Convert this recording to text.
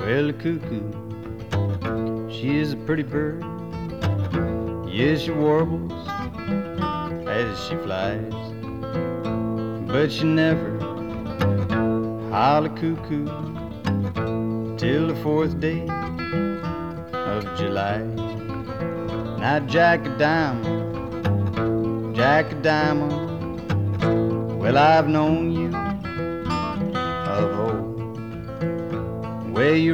Well, the cuckoo, she is a pretty bird. Yes, she warbles as she flies, but she never holler cuckoo till the 4th day of July. Now Jack a Diamond, Jack a Diamond, well, I've known you of old. Where you